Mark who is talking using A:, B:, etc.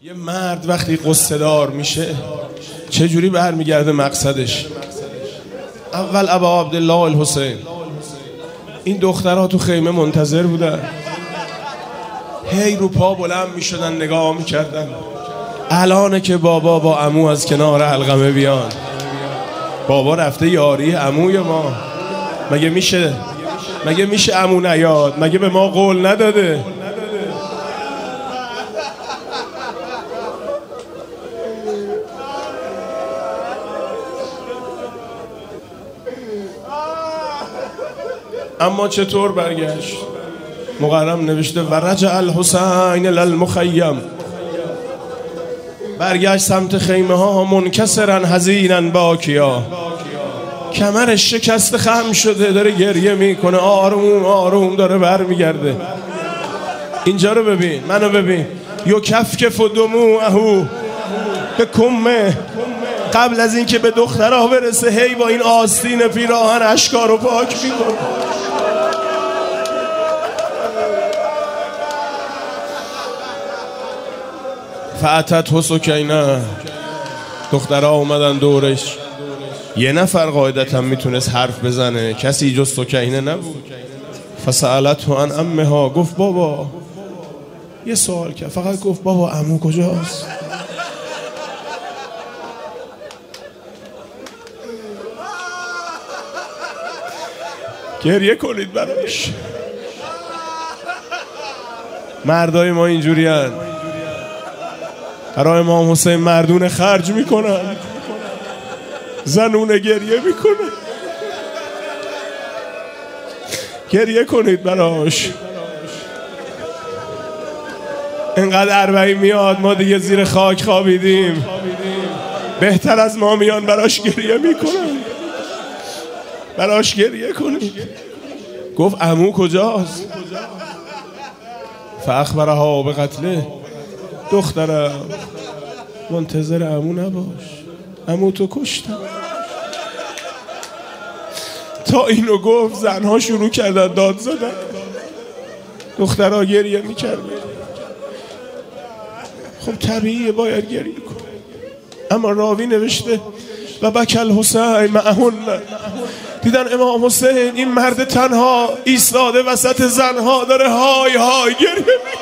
A: یه مرد وقتی قصه دار میشه چجوری برمیگرده مقصدش؟ اول ابا عبدالله الحسین، این دخترها تو خیمه منتظر بودن، هی رو پا بلند میشدن نگاه میکردن الانه که بابا با عمو از کنار علقمه بیان. بابا رفته یاری عموی ما، مگه میشه عمو نیاد؟ مگه به ما قول نداده؟ اما چطور برگشت؟ مقرم نوشته و رجع الحسین للمخیم، برگشت سمت خیمه ها منکسرا حزینا باکیا، کمرش شکسته خم شده، داره گریه میکنه، آروم آروم داره برمیگرده. اینجا رو ببین، منو ببین، یکفکف دموعه به کمه، قبل از اینکه به دخترها برسه هی با این آستین پیراهن اشکا رو پاک میکنه. فاتت سکینه، دخترها اومدن دورش، یه نفر قاعدتا میتونست حرف بزنه، کسی جز سکینه نبود. فسألته عن امها، گفت بابا، یه سوال کرد، فقط گفت بابا عمو کجاست؟ گریه کنید براش. مردای ما اینجوری هن، برای امام حسین مردونه خرج میکنن، زنونه گریه میکنن. گریه کنید براش. اینقدر اربعین میاد ما دیگه زیر خاک خوابیدیم، بهتر از ما میان براش گریه میکنن. براش گریه کنید. گفت عمو کجاست؟ فاخبرها به قتله، دخترم منتظر عمو نباش، عمو تو کشتم. تا اینو گفت زنها شروع کردن داد زدن، دخترها گریه میکردن. خب طبیعیه باید گریه کن، اما راوی نوشته و بکل حسین معهن، دیدن امام حسین این مرد تنها ایستاده وسط زنها داره های های گریه میکنه.